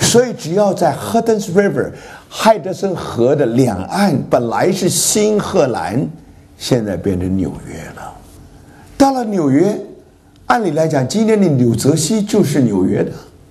所以只要在 Hudson River 海德森河的两岸，本来是新荷兰，现在变成纽约了。到了纽约，按理来讲，今天的纽泽西就是纽约的，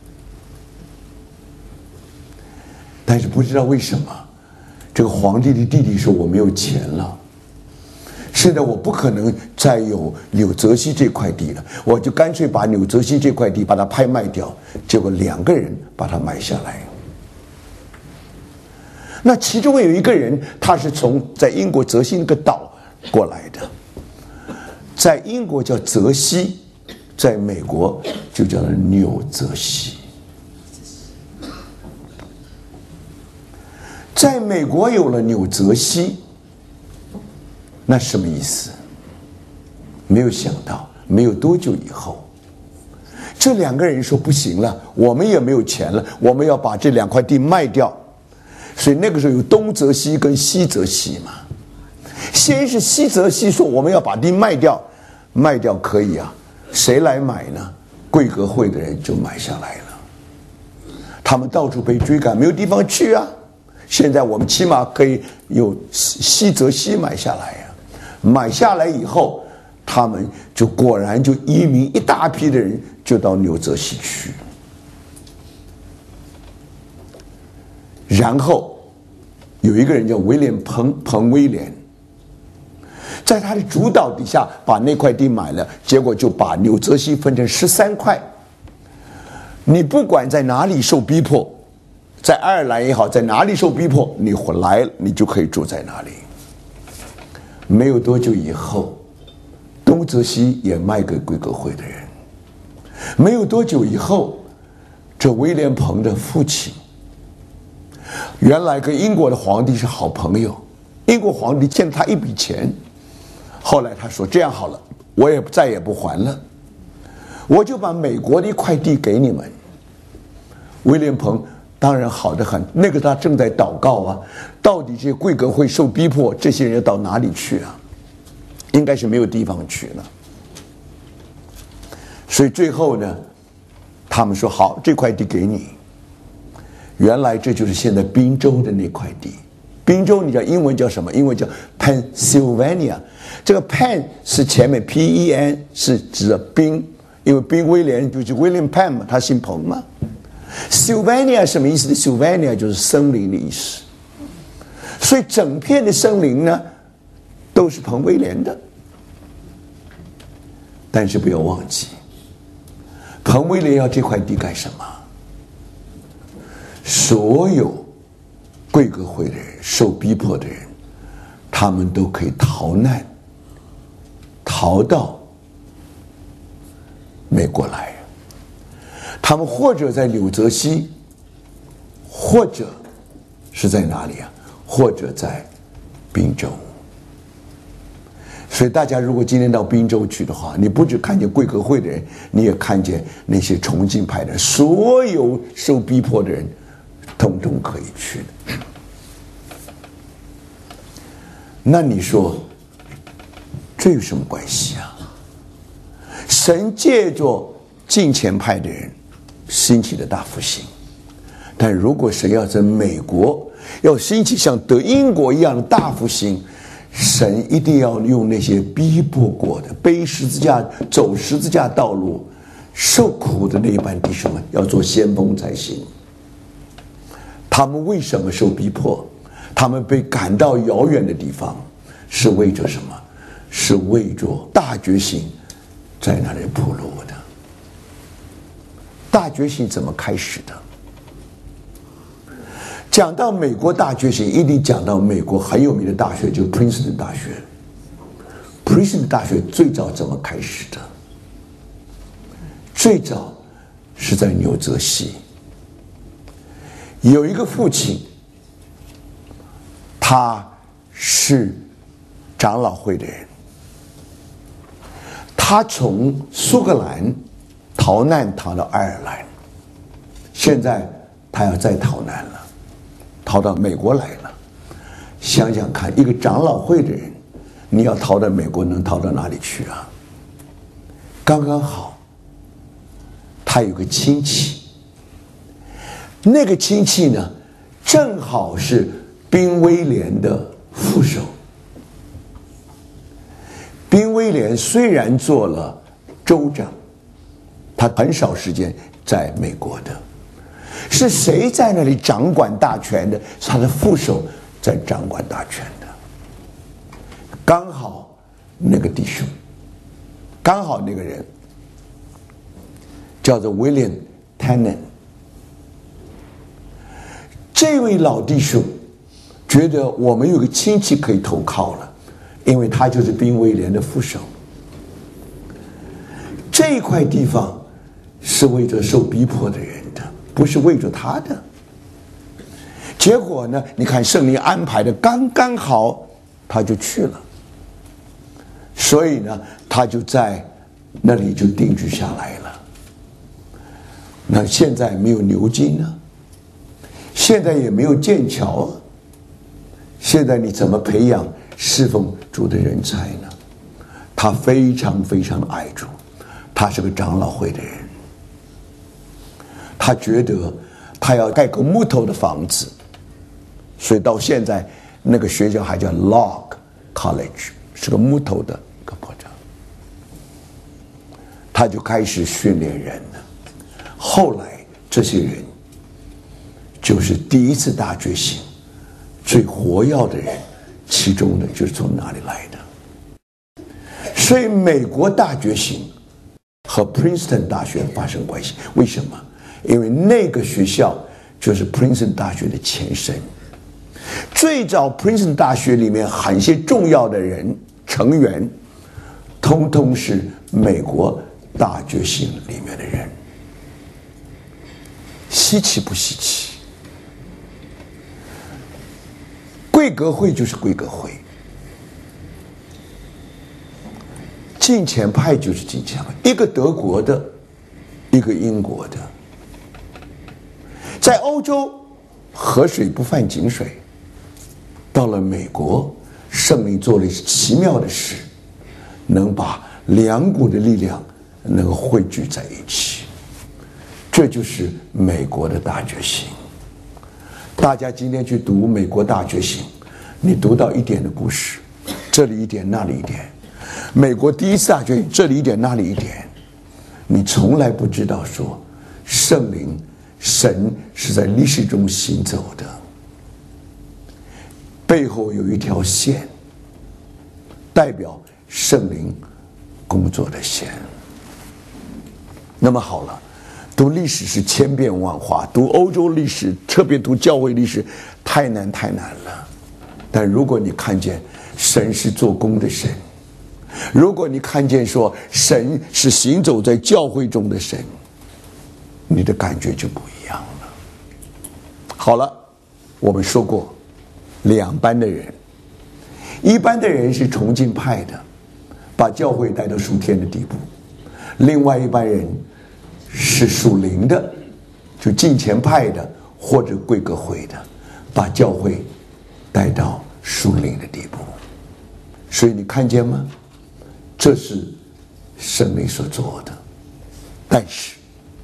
但是不知道为什么，这个皇帝的弟弟说我没有钱了，现在我不可能再有纽泽西这块地了，我就干脆把纽泽西这块地把它拍卖掉，结果2个人把它买下来。那其中有一个人，他是从在英国泽西那个岛过来的，在英国叫泽西，在美国就叫纽泽西。在美国有了纽泽西，那什么意思？没有想到，没有多久以后，这2个人说不行了，我们也没有钱了，我们要把这2块地卖掉。所以那个时候有东泽西跟西泽西嘛。先是西泽西说我们要把地卖掉，卖掉可以啊，谁来买呢？贵格会的人就买下来了。他们到处被追赶，没有地方去啊。现在我们起码可以有西泽西买下来啊。买下来以后，他们就果然就移民，一大批的人就到纽泽西去。然后有一个人叫威廉彭威廉，在他的主导底下把那块地买了，结果就把纽泽西分成13块。你不管在哪里受逼迫，在爱尔兰也好，在哪里受逼迫，你来你就可以住在哪里。没有多久以后，东泽西也卖给贵格会的人。没有多久以后，这威廉彭的父亲原来跟英国的皇帝是好朋友，英国皇帝欠他一笔钱，后来他说这样好了，我也再也不还了，我就把美国的一块地给你们。威廉彭当然好得很，那个他正在祷告啊，到底这些贵格会受逼迫，这些人要到哪里去啊？应该是没有地方去了。所以最后呢，他们说好，这块地给你。原来这就是现在宾州的那块地。宾州你知道英文叫什么？英文叫 Pennsylvania。这个 Penn 是前面 P-E-N 是指的宾，因为宾威廉就是 William Penn 嘛，他姓彭嘛。Sylvania 什么意思呢？ Sylvania 就是森林的意思。所以整片的森林呢都是彭威廉的。但是不要忘记，彭威廉要这块地干什么？所有贵格会的人，受逼迫的人，他们都可以逃难，逃到美国来。他们或者在纽泽西，或者是在哪里啊？或者在宾州。所以大家如果今天到宾州去的话，你不只看见贵格会的人，你也看见那些重庆派的人，所有受逼迫的人统统可以去的。那你说这有什么关系啊？神借着敬虔派的人兴起的大复兴，但如果神要在美国要兴起像德英国一样的大复兴，神一定要用那些逼迫过的、背十字架、走十字架道路、受苦的那一班弟兄们，要做先锋才行。他们为什么受逼迫？他们被赶到遥远的地方，是为着什么？是为着大觉醒在那里铺路的。大觉醒怎么开始的？讲到美国大觉醒，一定讲到美国很有名的大学，就是 Princeton 大学。Princeton 大学最早怎么开始的？最早是在纽泽西，有一个父亲，他是长老会的人，他从苏格兰逃难逃到爱尔兰，现在他要再逃难了，逃到美国来了。想想看，一个长老会的人，你要逃到美国，能逃到哪里去啊？刚刚好，他有个亲戚， 那个亲戚呢，正好是宾威廉的副手。宾威廉虽然做了州长，他很少时间在美国的。是谁在那里掌管大权的？是他的副手在掌管大权的。刚好那个弟兄，刚好那个人叫做 William Tannen。这位老弟兄觉得我们有个亲戚可以投靠了，因为他就是宾威廉的副手。这块地方是为着受逼迫的人的，不是为着他的。结果呢，你看圣灵安排的刚刚好，他就去了。所以呢，他就在那里就定居下来了。那现在没有牛津呢，现在也没有剑桥，现在你怎么培养侍奉主的人才呢？他非常非常爱主，他是个长老会的人，他觉得他要盖个木头的房子，所以到现在那个学校还叫 Log College， 是个木头的一个国家。他就开始训练人了。后来这些人就是第一次大觉醒最活跃的人，其中的就是从哪里来的。所以美国大觉醒和 Princeton 大学发生关系，为什么？因为那个学校就是 Princeton 大学的前身。最早 Princeton 大学里面很些重要的人成员，通通是美国大觉醒里面的人。稀奇不稀奇？贵格会就是贵格会，敬虔派就是敬虔派，一个德国的，一个英国的。在欧洲，河水不犯井水。到了美国，圣灵做了奇妙的事，能把两股的力量能够汇聚在一起。这就是美国的大觉醒。大家今天去读美国大觉醒，你读到一点的故事，这里一点那里一点，美国第一次大觉醒这里一点那里一点，你从来不知道说圣灵神是在历史中行走的，背后有一条线，代表圣灵工作的线。那么好了，读历史是千变万化，读欧洲历史，特别读教会历史，太难了。但如果你看见神是做工的神，如果你看见说神是行走在教会中的神，你的感觉就不一样了。好了，我们说过两班的人，一般的人是崇敬派的，把教会带到属天的地步；另外一般人是属灵的，就敬虔派的或者贵格会的，把教会带到属灵的地步。所以你看见吗？这是圣灵所做的。但是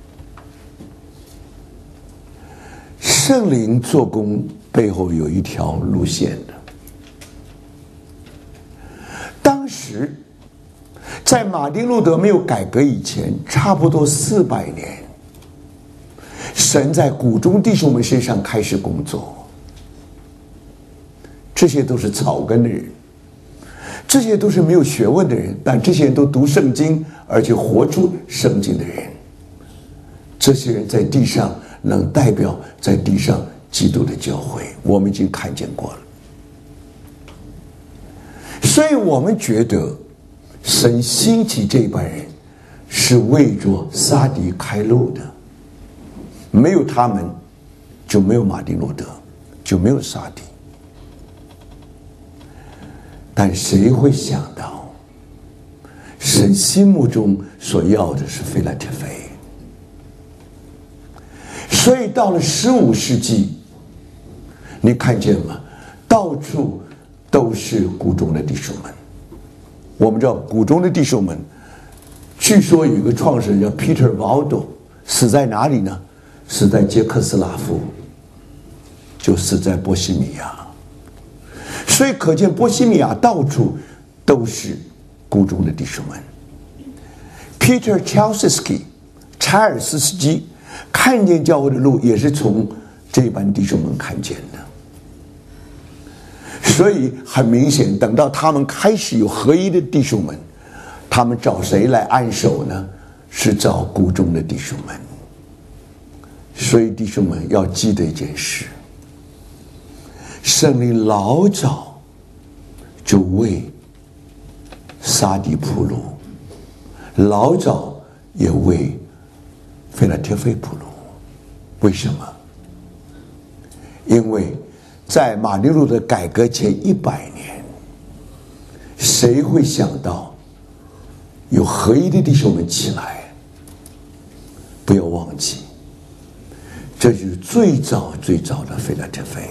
圣灵做工背后有一条路线的。当时在马丁路德没有改革以前，差不多400年，神在谷中弟兄们身上开始工作。这些都是草根的人，这些都是没有学问的人，但这些人都读圣经，而且活出圣经的人。这些人在地上能代表在地上基督的教会，我们已经看见过了。所以我们觉得神兴起这一班人是为着撒狄开路的，没有他们就没有马丁路德，就没有撒狄。但谁会想到神心目中所要的是腓拉铁非？所以到了15世纪，你看见吗？到处都是谷中的弟兄们。我们知道谷中的弟兄们，据说有一个创始人叫 Peter Waldo， 死在哪里呢？ 死在捷克斯拉夫，就死在波西米亚。所以可见波西米亚到处都是谷中的弟兄们。Peter Chalsky 查尔斯斯基看见教会的路，也是从这班弟兄们看见的。所以很明显，等到他们开始有合一的弟兄们，他们找谁来按手呢？是找谷中的弟兄们。所以弟兄们要记得一件事，圣灵老早就为撒底铺路，老早也为腓拉铁非铺路。为什么？因为在马丁路德改革前100年，谁会想到有合一的弟兄们起来？不要忘记，这就是最早最早的腓拉铁非。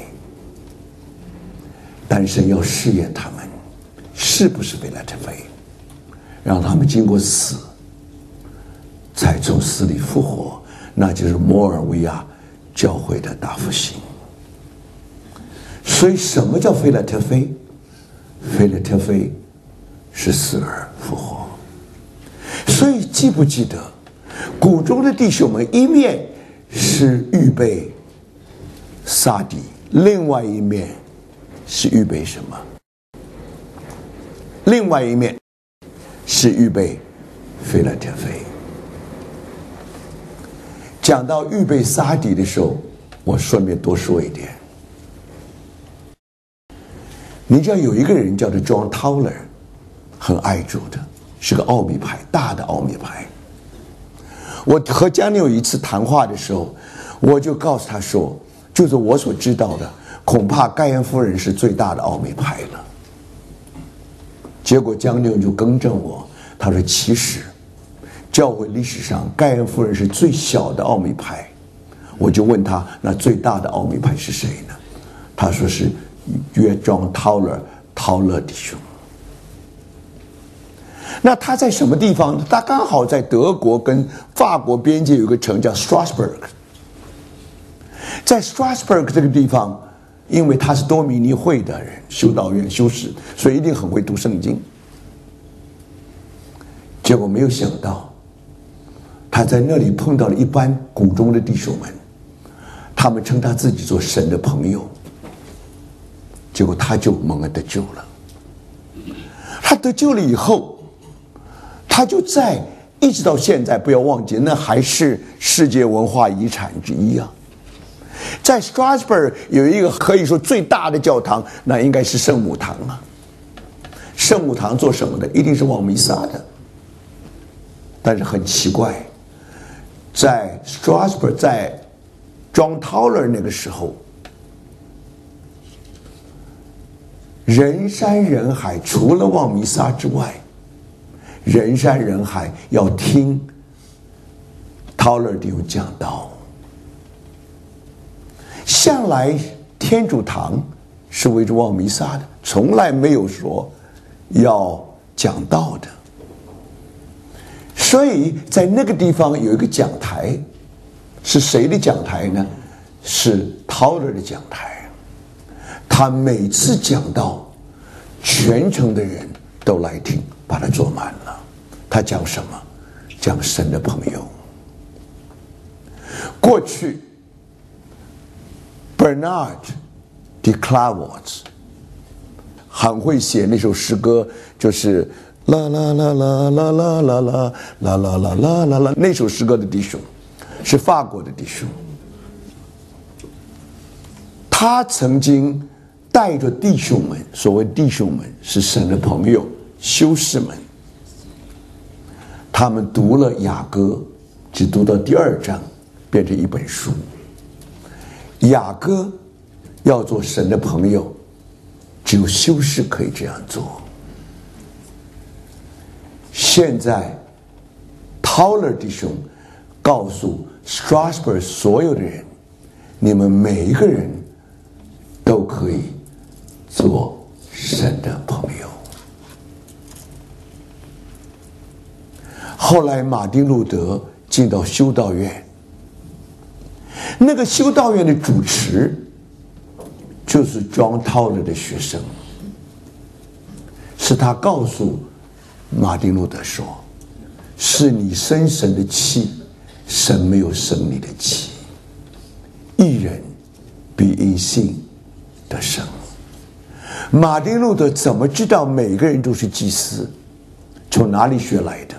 但神要试验他们是不是腓拉铁非，让他们经过死才从死里复活，那就是摩尔维亚教会的大复兴。所以什么叫腓拉铁非？腓拉铁非是死而复活。所以记不记得谷中的弟兄们，一面是预备撒底，另外一面是预备什么？另外一面是预备腓拉铁非。讲到预备撒底的时候，我顺便多说一点。你知道有一个人叫做 John Tauler， 很爱主的，是个奥秘派，大的奥秘派。我和江宁有一次谈话的时候，我就告诉他说，就是我所知道的，恐怕盖恩夫人是最大的奥秘派了。结果江宁就更正我，他说其实教会历史上盖恩夫人是最小的奥秘派。我就问他，那最大的奥秘派是谁呢？他说是约庄陶勒弟兄。那他在什么地方？他刚好在德国跟法国边界有一个城叫 Strasbourg。在 Strasbourg 这个地方，因为他是多米尼会的人，修道院修士，所以一定很会读圣经。结果没有想到，他在那里碰到了一班谷中的弟兄们，他们称他自己做神的朋友。结果他就蒙恩得救了。他得救了以后，他就一直到现在，不要忘记，那还是世界文化遗产之一啊。在 Strasbourg 有一个可以说最大的教堂，那应该是圣母堂啊。圣母堂做什么的？一定是望弥撒的。但是很奇怪，在 Strasbourg， 在 John Tauler 那个时候，人山人海，除了望弥撒之外，人山人海要听 Tauler 弟兄讲道。向来天主堂是围着望弥撒的，从来没有说要讲道的。所以在那个地方有一个讲台，是谁的讲台呢？是 Tauler 的讲台。他每次讲道，全城的人都来听，把他坐满了。他讲什么？讲神的朋友。过去 Bernard de Clairvaux 很会写那首诗歌，就是啦啦啦啦啦啦啦啦啦啦啦啦啦啦，那首诗歌的弟兄是法国的弟兄。他曾经带着弟兄们，所谓弟兄们是神的朋友，修士们，他们读了雅歌，只读到第2章，变成一本书。雅歌要做神的朋友，只有修士可以这样做。现在 Tauler 弟兄告诉 Strasbourg 所有的人，你们每一个人都可以做神的朋友。后来马丁路德进到修道院， 那个修道院的主持就是John Tauler的学生，是他告诉马丁路德说，是你生神的气，神没有生你的气，义人必因信得生。马丁路德怎么知道每个人都是祭司？从哪里学来的？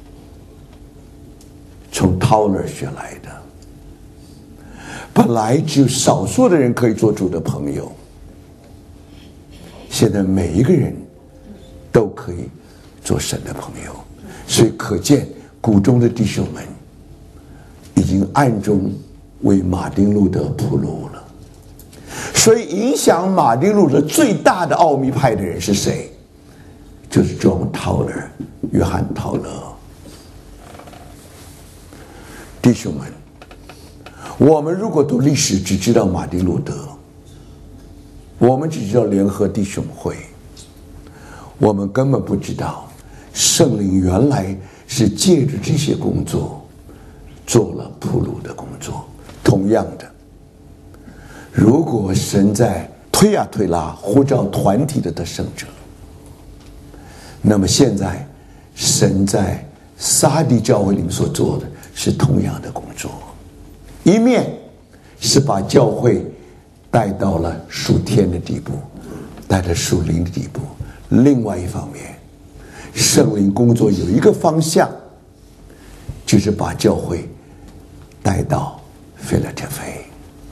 从 Tauler 学来的。本来只有少数的人可以做主的朋友，现在每一个人都可以做神的朋友，所以可见谷中的弟兄们已经暗中为马丁路德铺路了。所以影响马丁路德最大的奥秘派的人是谁？就是 John Tauler， 约翰·陶勒。弟兄们，我们如果读历史只知道马丁路德，我们只知道联合弟兄会，我们根本不知道圣灵原来是借着这些工作做了铺路的工作。同样的，如果神在推呀推拉呼召团体的得胜者，那么现在神在撒狄教会里面所做的是同样的工作，一面是把教会带到了属天的地步，带到属灵的地步，另外一方面圣灵工作有一个方向，就是把教会带到腓拉铁非。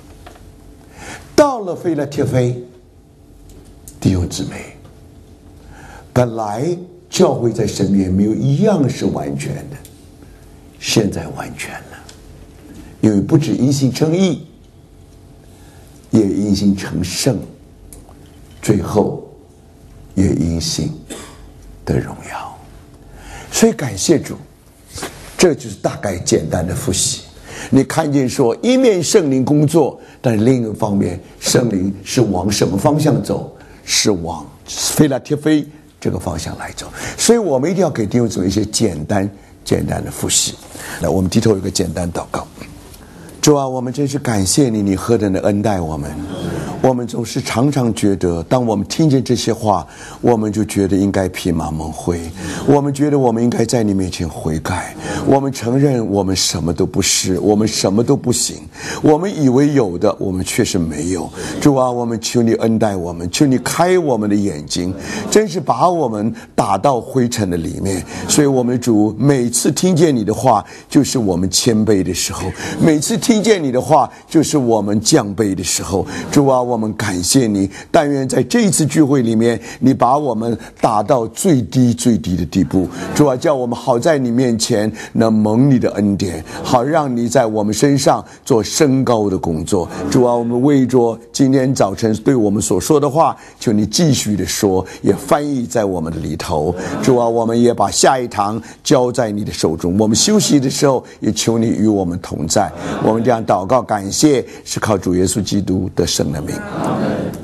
到了腓拉铁非，弟兄姊妹，本来教会在神面前没有一样是完全的，现在完全了，因为不止因信称义，也因信成圣，最后也因信得荣耀。所以感谢主，这就是大概简单的复习。你看见说，一面圣灵工作，但是另一个方面，圣灵是往什么方向走？是往腓拉铁非这个方向来走。所以我们一定要给弟兄姊妹一些简单的复习。来，我们低头有个简单祷告。主啊，我们真是感谢你，你何等的恩待我们。我们总是常常觉得，当我们听见这些话，我们就觉得应该披麻蒙灰，我们觉得我们应该在你面前悔改，我们承认我们什么都不是，我们什么都不行，我们以为有的，我们确实没有。主啊，我们求你恩待我们，求你开我们的眼睛，真是把我们打到灰尘的里面。所以我们主每次听见你的话，就是我们谦卑的时候，每次听见你的话，就是我们降卑的时候。主啊，我们感谢你，但愿在这一次聚会里面，你把我们打到最低的地步。主啊，叫我们好在你面前能蒙你的恩典，好让你在我们身上做升高的工作。主啊，我们为着今天早晨对我们所说的话，求你继续的说，也翻译在我们的里头。主啊，我们也把下一堂交在你的手中，我们休息的时候也求你与我们同在。我们这样祷告感谢，是靠主耶稣基督得胜的名。